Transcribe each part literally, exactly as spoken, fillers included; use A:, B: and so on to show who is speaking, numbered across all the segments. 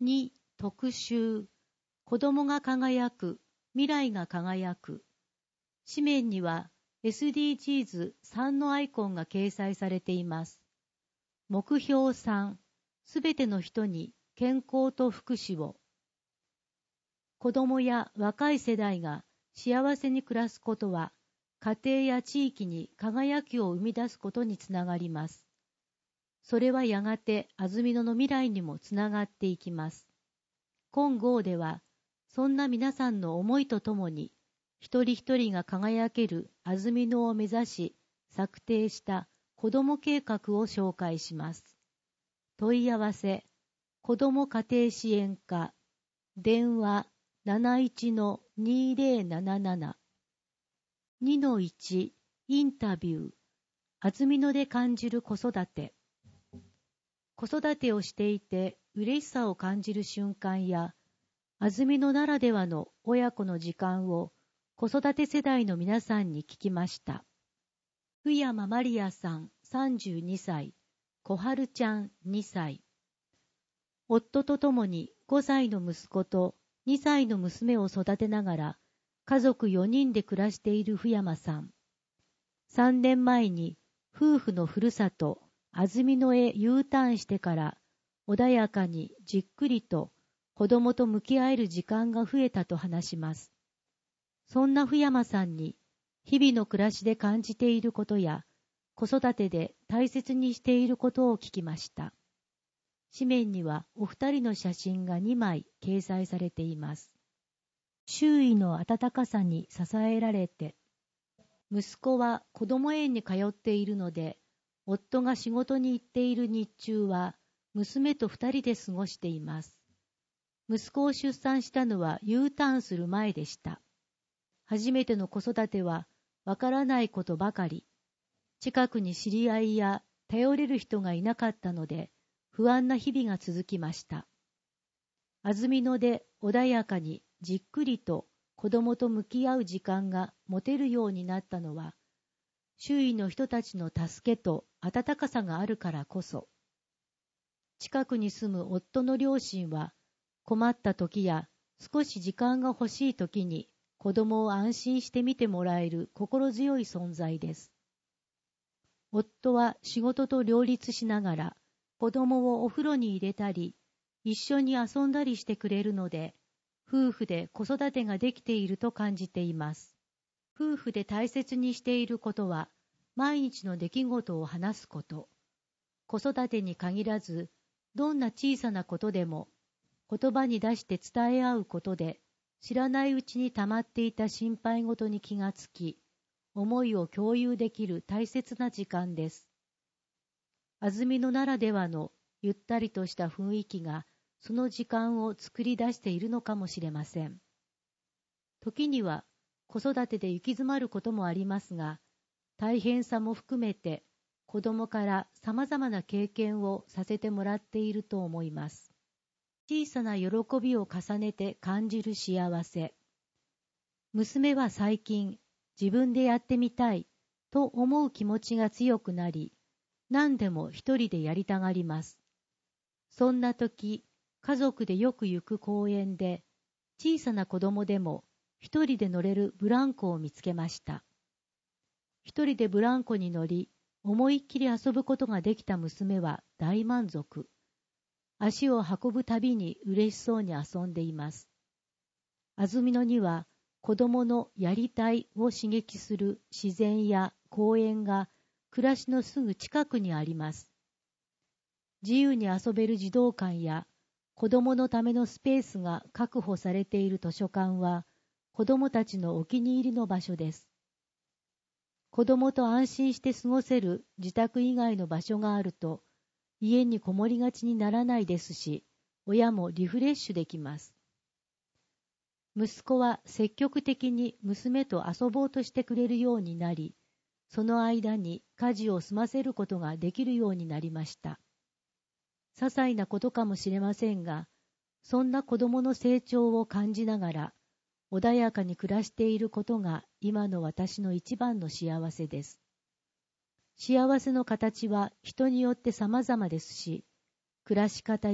A: に特集、子供が輝く、未来が輝く。紙面には エスディージーズさん のアイコンが掲載されています。目標さん、すべての人に健康と福祉を。子供や若い世代が幸せに暮らすことは、家庭や地域に輝きを生み出すことにつながります。それはやがて安曇野の未来にもつながっていきます。今号では、そんな皆さんの思いとともに、一人一人が輝ける安曇野を目指し、策定した子ども計画を紹介します。問い合わせ、子ども家庭支援課、電話 なないちのにぜろなななな、にのいち、インタビュー、安曇野で感じる子育て。子育てをしていて嬉しさを感じる瞬間や、安曇野ならではの親子の時間を子育て世代の皆さんに聞きました。福山マリアさんさんじゅうにさい、小春ちゃんにさい。夫と共にごさいの息子とにさいの娘を育てながら家族よにんで暮らしている福山さん。さんねんまえに夫婦のふるさと安曇野へ U ターンしてから穏やかにじっくりと子供と向き合える時間が増えたと話します。そんな福山さんに日々の暮らしで感じていることや子育てで大切にしていることを聞きました。紙面にはお二人の写真がにまい掲載されています。周囲の温かさに支えられて、息子は子ども園に通っているので、夫が仕事に行っている日中は娘と二人で過ごしています。息子を出産したのは U ターンする前でした。初めての子育てはわからないことばかり。近くに知り合いや頼れる人がいなかったので、不安な日々が続きました。安曇野で穏やかにじっくりと子供と向き合う時間が持てるようになったのは、周囲の人たちの助けと温かさがあるからこそ。近くに住む夫の両親は、困った時や少し時間が欲しい時に子供を安心して見てもらえる心強い存在です。夫は仕事と両立しながら、子供をお風呂に入れたり、一緒に遊んだりしてくれるので、夫婦で子育てができていると感じています。夫婦で大切にしていることは、毎日の出来事を話すこと。子育てに限らず、どんな小さなことでも、言葉に出して伝え合うことで、知らないうちに溜まっていた心配事に気がつき、思いを共有できる大切な時間です。安曇野ならではのゆったりとした雰囲気が、その時間を作り出しているのかもしれません。時には子育てで行き詰まることもありますが、大変さも含めて子供からさまざまな経験をさせてもらっていると思います。小さな喜びを重ねて感じる幸せ。娘は最近自分でやってみたいと思う気持ちが強くなり、何でも一人でやりたがります。そんな時、家族でよく行く公園で、小さな子供でも一人で乗れるブランコを見つけました。一人でブランコに乗り、思いっきり遊ぶことができた娘は大満足。足を運ぶたびに嬉しそうに遊んでいます。安曇野には子供のやりたいを刺激する自然や公園が暮らしのすぐ近くにあります。自由に遊べる児童館や子供のためのスペースが確保されている図書館は子供たちのお気に入りの場所です。子供と安心して過ごせる自宅以外の場所があると家にこもりがちにならないですし、親もリフレッシュできます。息子は積極的に娘と遊ぼうとしてくれるようになり、その間に家事を済ませることができるようになりました。些細なことかもしれませんが、そんな子供の成長を感じながら、穏やかに暮らしていることが今の私の一番の幸せです。幸せの形は人によって様々ですし、暮らし方や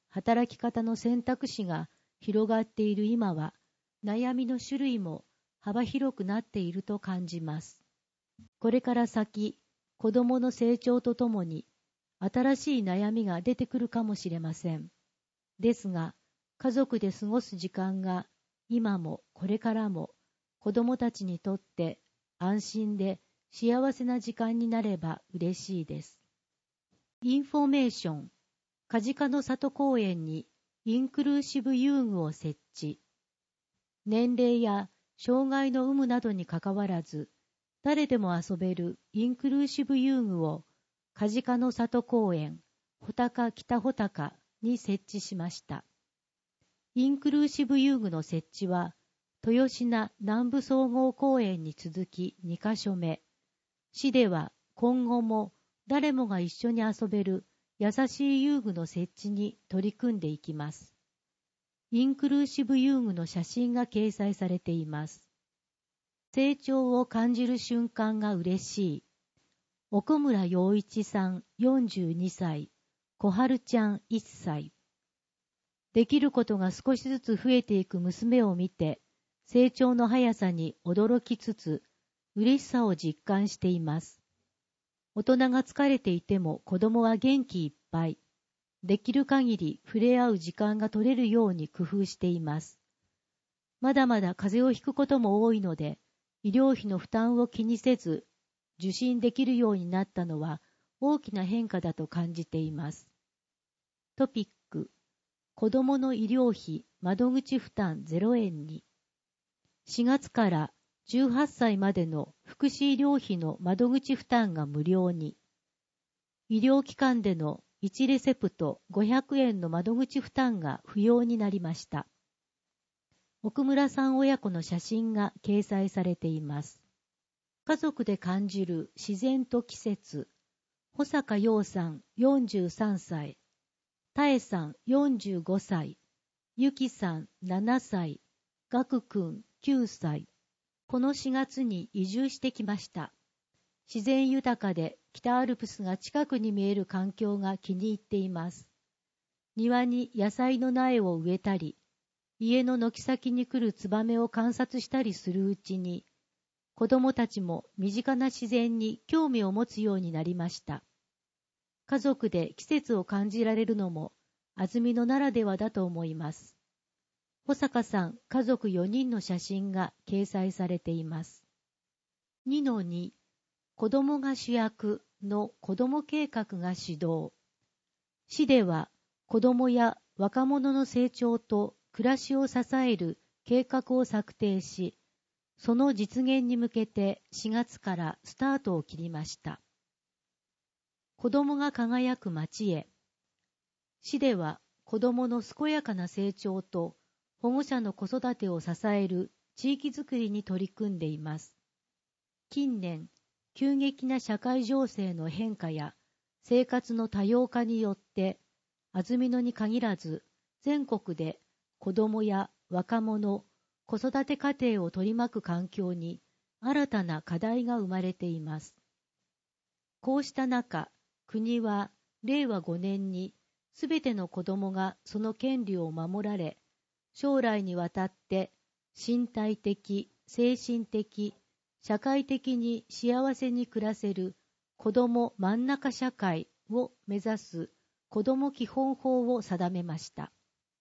A: 働き方の選択肢が広がっている今は、悩みの種類も幅広くなっていると感じます。これから先、子どもの成長とともに、新しい悩みが出てくるかもしれません。ですが、家族で過ごす時間が今もこれからも子どもたちにとって安心で幸せな時間になれば嬉しいです。インフォメーション、カジカの里公園にインクルーシブ遊具を設置。年齢や障害の有無などにかかわらず、誰でも遊べるインクルーシブ遊具をカジカの里公園、穂高北穂高に設置しました。インクルーシブ遊具の設置は、豊品南部総合公園に続きにカ所目。市では今後も誰もが一緒に遊べる優しい遊具の設置に取り組んでいきます。インクルーシブ遊具の写真が掲載されています。成長を感じる瞬間が嬉しい。奥村陽一さんよんじゅうにさい、小春ちゃんいっさい。できることが少しずつ増えていく娘を見て、成長の速さに驚きつつ、嬉しさを実感しています。大人が疲れていても子供は元気いっぱい。できる限り触れ合う時間が取れるように工夫しています。まだまだ風邪をひくことも多いので、医療費の負担を気にせず、受診できるようになったのは大きな変化だと感じています。トピック、子どもの医療費窓口負担ゼロえんに。しがつからじゅうはっさいまでの福祉医療費の窓口負担が無料に。医療機関でのいちレセプトごひゃくえんの窓口負担が不要になりました。奥村さん親子の写真が掲載されています。家族で感じる自然と季節。保坂陽さんよんじゅうさんさい、多江さんよんじゅうごさい、ゆきさんななさい、がくくんきゅうさい。このしがつに移住してきました。自然豊かで北アルプスが近くに見える環境が気に入っています。庭に野菜の苗を植えたり、家の軒先に来るツバメを観察したりするうちに、子供たちも身近な自然に興味を持つようになりました。家族で季節を感じられるのも安曇野ならではだと思います。保坂さん家族よにんの写真が掲載されています。にのに 子供が主役の子供計画が始動。市では子供や若者の成長と暮らしを支える計画を策定し、その実現に向けてしがつからスタートを切りました。子どもが輝く街へ。市では子どもの健やかな成長と保護者の子育てを支える地域づくりに取り組んでいます。近年、急激な社会情勢の変化や生活の多様化によって、安曇野に限らず全国で子どもや若者、子育て家庭を取り巻く環境に新たな課題が生まれています。こうした中、国はれいわごねんにすべての子どもがその権利を守られ、将来にわたって身体的、精神的、社会的に幸せに暮らせる子ども真ん中社会を目指す子ども基本法を定めました。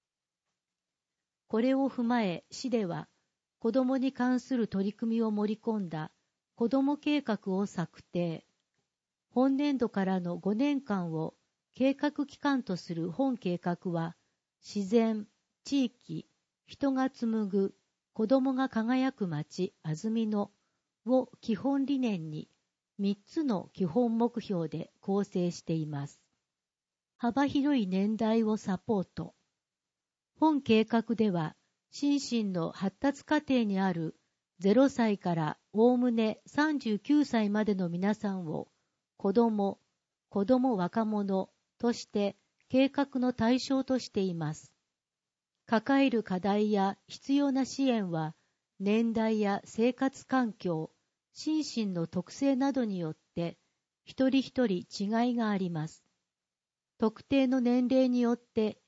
A: これを踏まえ、市では子どもに関する取り組みを盛り込んだ子ども計画を策定。本年度からのごねんかんを計画期間とする本計画は、自然、地域、人が紡ぐ子どもが輝く街安曇野を基本理念にみっつの基本目標で構成しています。幅広い年代をサポート。本計画では、心身の発達過程にあるゼロさいからおおむねさんじゅうきゅうさいまでの皆さんを子ども、子ども若者として計画の対象としています。抱える課題や必要な支援は年代や生活環境、心身の特性などによって一人一人違いがあります。特定の年齢によって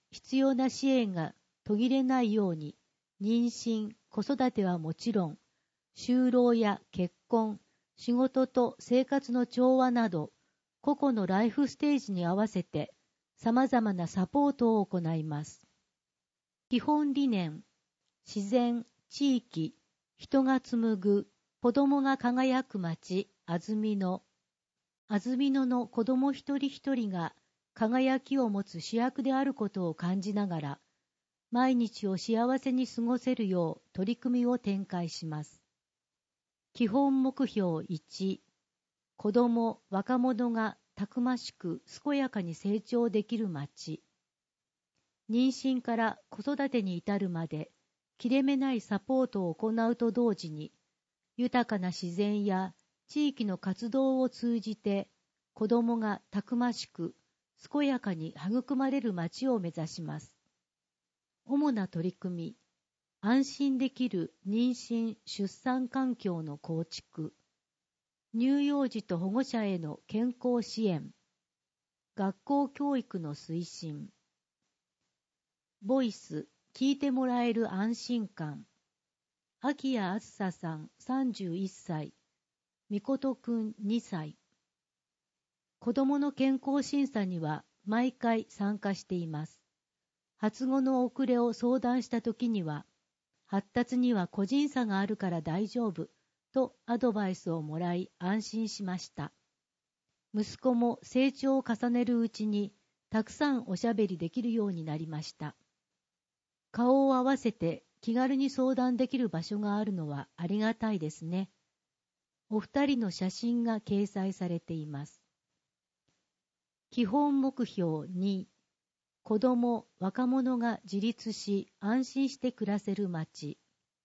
A: 必要な支援が途切れないように、妊娠、子育てはもちろん、就労や結婚、仕事と生活の調和など、個々のライフステージに合わせて様々なサポートを行います。基本理念、自然、地域、人が紡ぐ、子供が輝く街、安曇野。安曇野の子供一人一人が輝きを持つ主役であることを感じながら、毎日を幸せに過ごせるよう取り組みを展開します。基本目標いち、子供、若者がたくましく健やかに成長できる街。妊娠から子育てに至るまで、切れ目ないサポートを行うと同時に、豊かな自然や地域の活動を通じて、子供がたくましく健やかに育まれる街を目指します。主な取り組み、安心できる妊娠・出産環境の構築、乳幼児と保護者への健康支援、学校教育の推進、ボイス、聞いてもらえる安心感、秋谷あずささんさんじゅういっさい、みことくんにさい。子どもの健康審査には毎回参加しています。発語の遅れを相談したときには、発達には個人差があるから大丈夫とアドバイスをもらい安心しました。息子も成長を重ねるうちにたくさんおしゃべりできるようになりました。顔を合わせて気軽に相談できる場所があるのはありがたいですね。お二人の写真が掲載されています。基本目標に、子ども・若者が自立し安心して暮らせる街。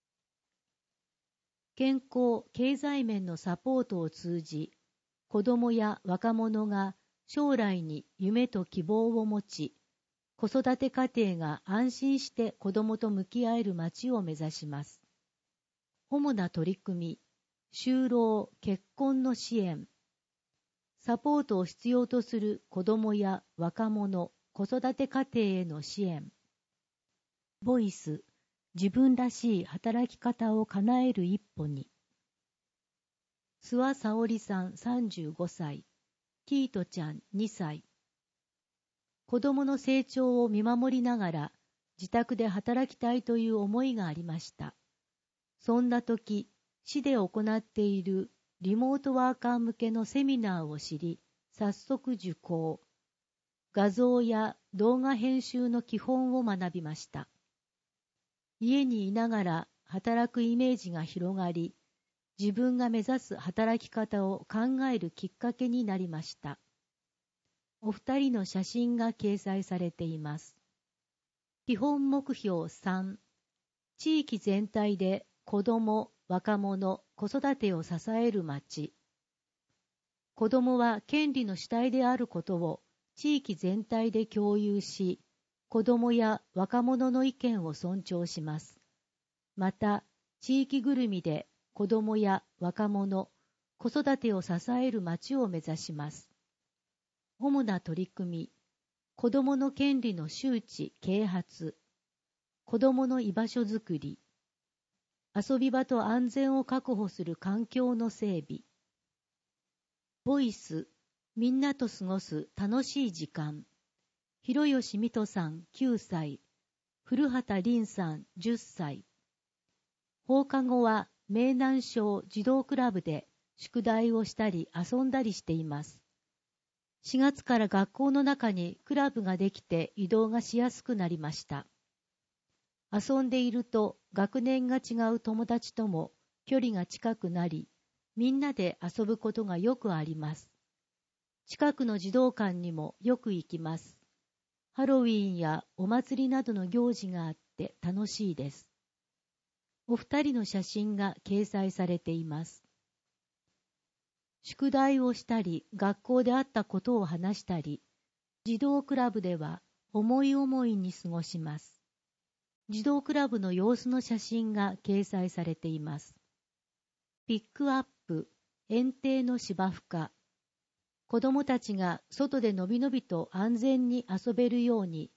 A: 健康・経済面のサポートを通じ、子どもや若者が将来に夢と希望を持ち、子育て家庭が安心して子どもと向き合える街を目指します。主な取り組み、就労・結婚の支援、サポートを必要とする子どもや若者、子育て家庭への支援。ボイス、自分らしい働き方を叶える一歩に。諏訪沙織さんさんじゅうごさい、キートちゃんにさい。子どもの成長を見守りながら自宅で働きたいという思いがありました。そんな時、市で行っているリモートワーカー向けのセミナーを知り、早速受講。画像や動画編集の基本を学びました。家にいながら働くイメージが広がり、自分が目指す働き方を考えるきっかけになりました。お二人の写真が掲載されています。基本目標さん、地域全体で子ども、若者、子育てを支える街。子どもは権利の主体であることを地域全体で共有し、子どもや若者の意見を尊重します。また、地域ぐるみで子どもや若者、子育てを支える街を目指します。主な取り組み、子どもの権利の周知・啓発、子どもの居場所づくり、遊び場と安全を確保する環境の整備、ボイス、みんなと過ごす楽しい時間、広吉美斗さんきゅうさい、古畑凛さんじゅっさい。放課後は明南小児童クラブで宿題をしたり遊んだりしています。しがつから学校の中にクラブができて移動がしやすくなりました。遊んでいると学年が違う友達とも距離が近くなり、みんなで遊ぶことがよくあります。近くの児童館にもよく行きます。ハロウィーンやお祭りなどの行事があって楽しいです。お二人の写真が掲載されています。宿題をしたり、学校であったことを話したり、児童クラブでは思い思いに過ごします。児童クラブの様子の写真が掲載されています。ピックアップ、園庭の芝生化。子どもたちが外でのびのびと安全に遊べるように、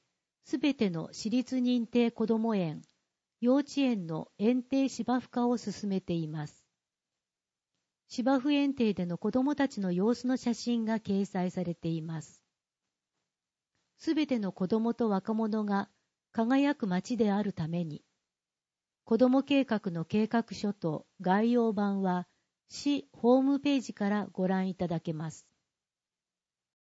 A: すべての私立認定こども園、幼稚園の園庭芝生化を進めています。芝生園庭での子どもたちの様子の写真が掲載されています。すべての子どもと若者が輝く街であるために、子ども計画の計画書と概要版は市ホームページからご覧いただけます。